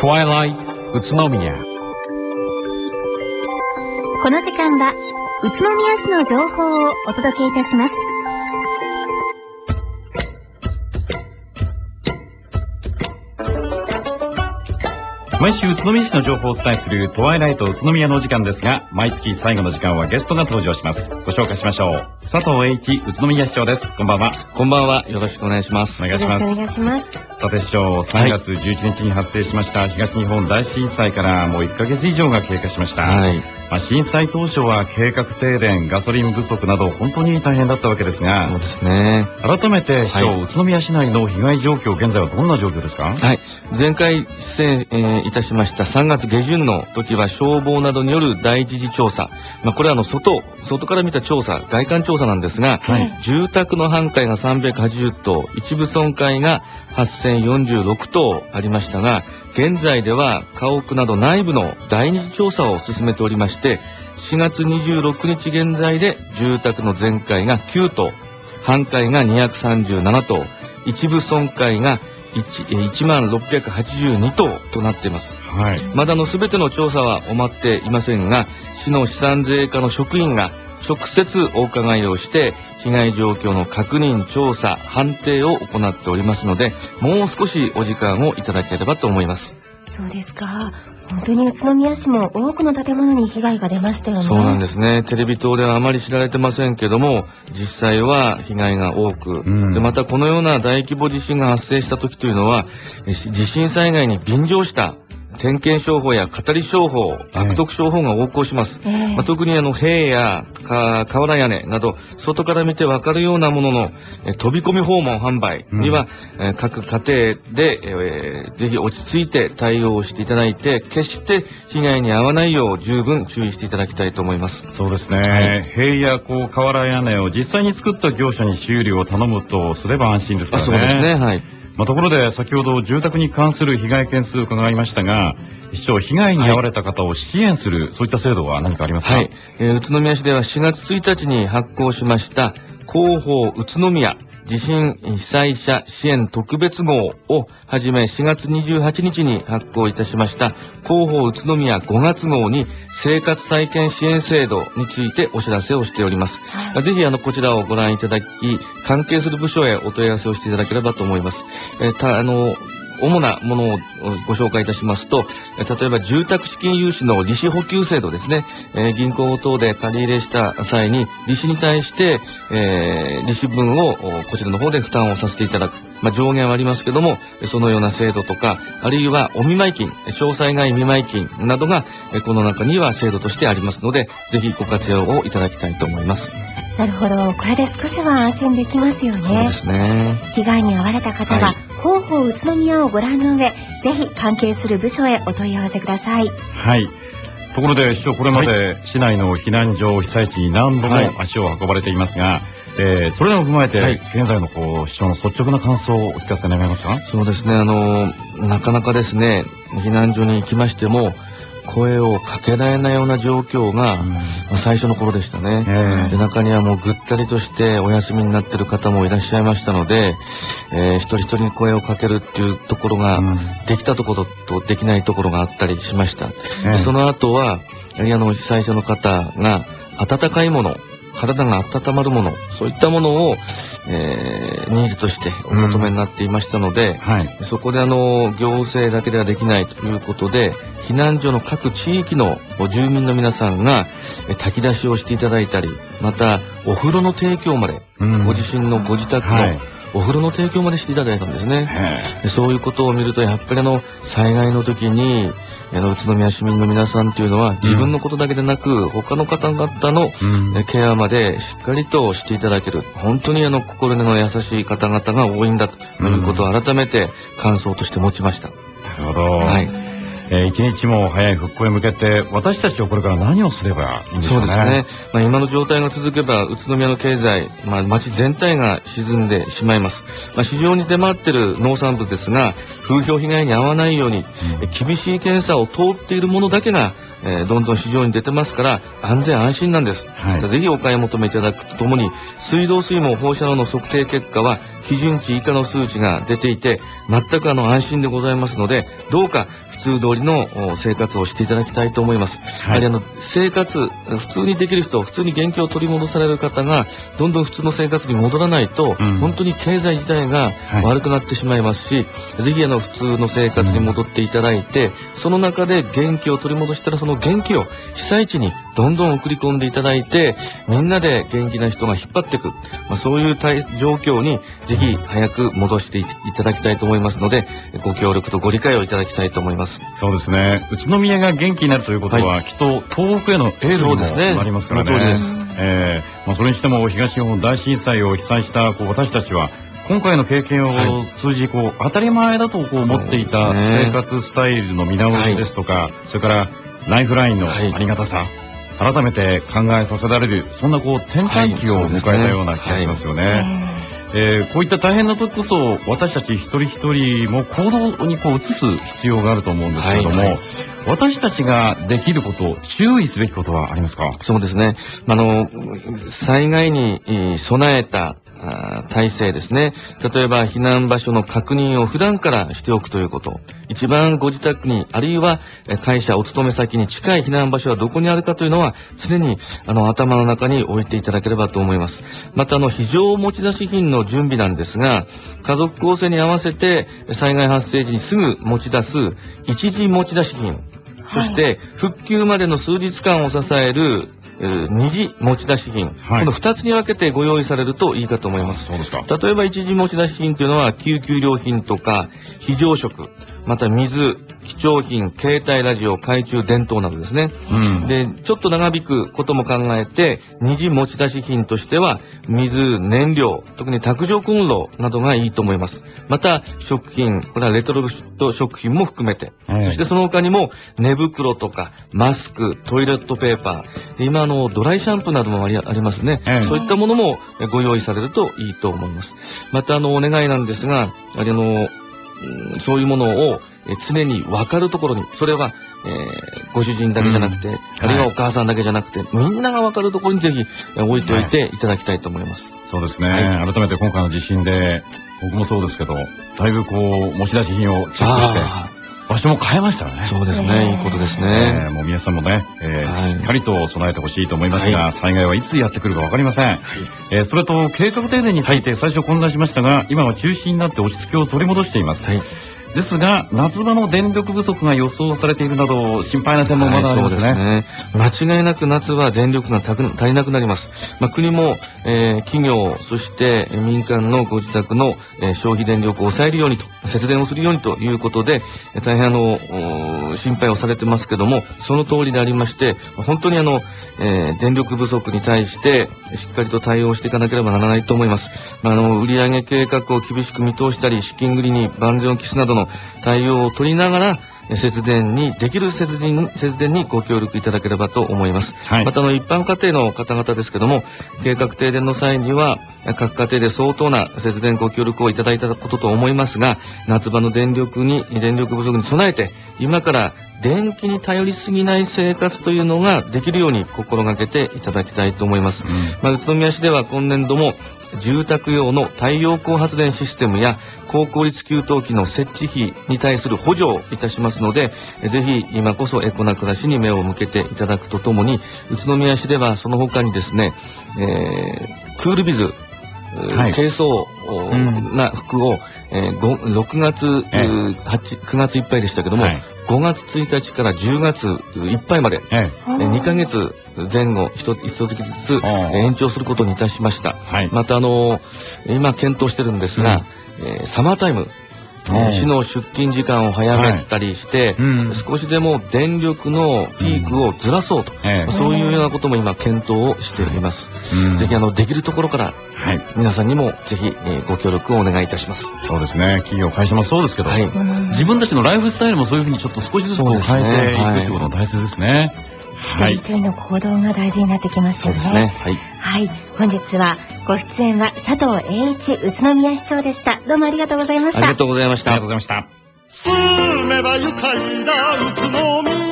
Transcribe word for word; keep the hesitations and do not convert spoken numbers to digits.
Twilight 宇都宮。 この時間は宇都宮市の情報をお届けいたします。 毎週宇都宮市の情報をお伝えするトワイライト宇都宮のお時間ですが、毎月最後の時間はゲストが登場します。ご紹介しましょう。佐藤栄一宇都宮市長です。こんばんは。 こんばんは。よろしくお願いします。 お願いします。 よろしくお願いします。 さて市長、さんがつじゅういちにちに発生しました東日本大震災からもういっかげつ以上が経過しました。 はい。 まあ、震災当初は計画停電、ガソリン不足など本当に大変だったわけですが、 そうですね。 改めて市長、 はい、 宇都宮市内の被害状況、現在はどんな状況ですか？ はい。前回出演、えー、いたしましたさんがつげじゅんの時は消防などによる第一次調査。まあ、これはあの外、外から見た調査、外観調査なんですが、 はい、 住宅の半壊がさんびゃくはちじゅっとう、一部損壊がはっせんよんじゅうろくとうありましたが、現在では家屋など内部の第二次調査を進めておりまして、しがつにじゅうろくにち現在で住宅の全壊がきゅうとう、半壊がにひゃくさんじゅうななとう、一部損壊が いちまんろっぴゃくはちじゅうにとうとなっています。 はい。 まだの全ての調査は終わっていませんが、市の資産税課の職員が直接お伺いをして被害状況の確認、調査、判定を行っておりますので、もう少しお時間をいただければと思います。 そうですか。本当に宇都宮市も多くの建物に被害が出ましたよね。 そうなんですね。テレビ塔ではあまり知られてませんけども、実際は被害が多く、うん、でまたこのような大規模地震が発生した時というのは、地震災害に便乗した点検商法や語り商法、悪徳商法が横行します。えーまあ、特にあの塀や瓦屋根など外から見てわかるようなもののえ飛び込み訪問販売には、うん、え各家庭で、えー、ぜひ落ち着いて対応していただいて、決して被害に遭わないよう十分注意していただきたいと思います。 そうですね。はい、塀やこう瓦屋根を実際に作った業者に修理を頼むとすれば安心ですからね。 そうですね。はい。 まあ、ところで先ほど住宅に関する被害件数を伺いましたが、市長、被害に遭われた方を支援する、はい、そういった制度は何かありますか？ はい、えー、宇都宮市ではしがつついたちに発行しました広報宇都宮地震被災者支援特別号をはじめしがつにじゅうはちにちに発行いたしました広報宇都宮ごがつ号に生活再建支援制度についてお知らせをしております。はい、ぜひあのこちらをご覧いただき、関係する部署へお問い合わせをしていただければと思います。えー、たあの主なものをご紹介いたしますと、例えば住宅資金融資の利子補給制度ですね、えー、銀行等で借り入れした際に利子に対して、えー、利子分をこちらの方で負担をさせていただく、まあ、上限はありますけども、そのような制度とか、あるいはお見舞い金、詳細外見舞い金などがこの中には制度としてありますので、ぜひご活用をいただきたいと思います。 なるほど。これで少しは安心できますよね。 そうですね。 被害に遭われた方は、はい、広報宇都宮をご覧の上、ぜひ関係する部署へお問い合わせください。 はい。ところで市長、これまで市内の避難所、被災地に何度も足を運ばれていますが、はい、えー、それらを踏まえて、はい、現在のこう市長の率直な感想をお聞かせ願えますか？ そうですね。あのなかなかですね、避難所に行きましても声をかけられないような状況が、うん、まあ、最初の頃でしたね。で中にはもうぐったりとしてお休みになっている方もいらっしゃいましたので、えー、一人一人に声をかけるっていうところが、うん、できたところとできないところがあったりしました。でその後はやはりあの被災者の方が温かいもの、体が温まるもの、そういったものを、えー、ニーズとしてお求めになっていましたので、うん、はい、そこであの行政だけではできないということで、避難所の各地域の住民の皆さんが炊き出しをしていただいたり、またお風呂の提供まで、うん、ご自身のご自宅の、はい、お風呂の提供までしていただいたんですね。そういうことを見ると、やっぱりあの災害の時にあの宇都宮市民の皆さんというのは、自分のことだけでなく、うん、他の方々の、うん、ケアまでしっかりとしていただける、本当にあの心根の優しい方々が多いんだということを改めて感想として持ちました。 なるほど。はい。えー、一日も早い復興へ向けて私たちはこれから何をすればいいんでしょうね。 そうですね。まあ、今の状態が続けば宇都宮の経済、まあ、町全体が沈んでしまいます。まあ、市場に出回っている農産物ですが、風評被害に遭わないように、うん、厳しい検査を通っているものだけが、えー、どんどん市場に出てますから安全安心なんです。はい、ぜひお買い求めいただくとともに、水道水も放射能の測定結果は基準値以下の数値が出ていて、全くあの安心でございますので、どうか普通通りの生活をしていただきたいと思います。はい、やはりあの生活、普通にできる人、普通に元気を取り戻される方が、どんどん普通の生活に戻らないと、うん、本当に経済自体が悪くなってしまいますし、はい、ぜひあの普通の生活に戻っていただいて、うん、その中で元気を取り戻したら、その元気を被災地にどんどん送り込んでいただいて、みんなで元気な人が引っ張っていく、まあ、そういう状況にぜひ早く戻していただきたいと思いますので、ご協力とご理解をいただきたいと思います。 そうですね。宇都宮が元気になるということは、はい、きっと東北へのエールにもなりますからね。そうですね。えー、まあ、それにしても東日本大震災を被災したこう私たちは、今回の経験を通じ、こう当たり前だとこう思っていた生活スタイルの見直しですとか、はい、それからライフラインのありがたさ、はい、改めて考えさせられる、そんなこう転換期を迎えたような気がしますよね。はい、えー、こういった大変な時こそ私たち一人一人も行動にこう移す必要があると思うんですけれども、はいはい、私たちができること、注意すべきことはありますか？ そうですね。あの、災害に備えた体制ですね。例えば避難場所の確認を普段からしておくということ。一番ご自宅に、あるいは会社、お勤め先に近い避難場所はどこにあるかというのは常にあの頭の中に置いていただければと思います。またあの非常持ち出し品の準備なんですが、家族構成に合わせて災害発生時にすぐ持ち出す一時持ち出し品、そして復旧までの数日間を支える二次持ち出し品、はい、この二つに分けてご用意されるといいかと思います。 そうですか。 例えば一次持ち出し品というのは救急料品とか非常食、また水、貴重品、携帯ラジオ、懐中電灯などですね、うん、でちょっと長引くことも考えて二次持ち出し品としては水、燃料、特に卓上コンロなどがいいと思います。また食品、これはレトルト食品も含めて、はい、そしてその他にも寝袋とかマスク、トイレットペーパー、今あのドライシャンプーなどもあり、ありますね、はい、そういったものもご用意されるといいと思います。またあのお願いなんですが、あのそういうものを常に分かるところに、それは、えー、ご主人だけじゃなくて、うん、あるいはお母さんだけじゃなくて、はい、みんなが分かるところにぜひ置いておいていただきたいと思います。 はい、そうですね、はい、改めて今回の地震で僕もそうですけど、だいぶこう持ち出し品をチェックして場所も変えましたよね。 そうですね、いいことですね。 えー、もう皆さんもね、えーはい、しっかりと備えてほしいと思いますが、はい、災害はいつやってくるか分かりません。はい、えー、それと計画停電について最初混乱しましたが、今は中止になって落ち着きを取り戻しています。はい、ですが夏場の電力不足が予想されているなど心配な点もまだありますね。はい、そうですね。間違いなく夏は電力が足りなくなります。まあ、国も、えー、企業そして民間のご自宅の、えー、消費電力を抑えるようにと、節電をするようにということで、えー、大変あの心配をされてますけども、その通りでありまして、本当にあの、えー、電力不足に対してしっかりと対応していかなければならないと思います。まあ、あの売上計画を厳しく見通したり、資金繰りに万全を期すなどの対応を取りながら節電にできる節電節電にご協力いただければと思います。はい、またあの一般家庭の方々ですけども、計画停電の際には各家庭で相当な節電ご協力をいただいたことと思いますが、夏場の電力に電力不足に備えて今から電気に頼りすぎない生活というのができるように心がけていただきたいと思います。うん、まあ、宇都宮市では今年度も住宅用の太陽光発電システムや高効率給湯器の設置費に対する補助をいたしますので、ぜひ今こそエコな暮らしに目を向けていただくとともに、宇都宮市ではその他にですね、えー、クールビズ、はい、軽装な服を、えー、ろくがつ、えー、くがついっぱいでしたけども、はい、ごがつついたちからじゅうがついっぱいまで、ええ、にかげつぜん後一月ずつ延長することにいたしました。はい、またあのー、今検討してるんですが、うん、えー、サマータイム、市の出勤時間を早めたりして、はい、うん、少しでも電力のピークをずらそうと、うん、まあ、そういうようなことも今検討をしています。うん、ぜひあのできるところから、はい、皆さんにもぜひ、えー、ご協力をお願いいたします。 そうですね。企業会社もそうですけど、はい、自分たちのライフスタイルもそういうふうにちょっと少しずつこう変えていくということが大切ですね。 はい、一人一人の行動が大事になってきますよね。そうですね。はい。はい。本日はご出演は佐藤栄一宇都宮市長でした。どうもありがとうございました。 ありがとうございました。 ありがとうございました。住めば愉快な宇都宮。